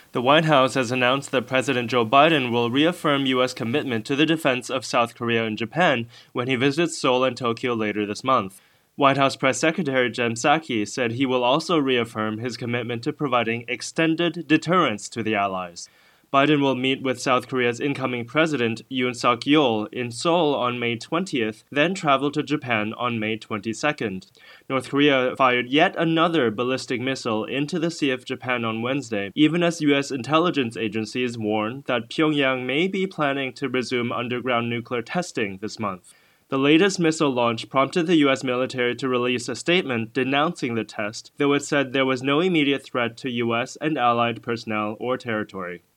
The White House has announced that President Joe Biden will reaffirm U.S. commitment to the defense of South Korea and Japan when he visits Seoul and Tokyo later this month. White House Press Secretary Jen Psaki said he will also reaffirm his commitment to providing extended deterrence to the allies. Biden will meet with South Korea's incoming president, Yoon Suk-yeol, in Seoul on May 20th, then travel to Japan on May 22nd. North Korea fired yet another ballistic missile into the Sea of Japan on Wednesday, even as U.S. intelligence agencies warn that Pyongyang may be planning to resume underground nuclear testing this month. The latest missile launch prompted the U.S. military to release a statement denouncing the test, though it said there was no immediate threat to U.S. and allied personnel or territory.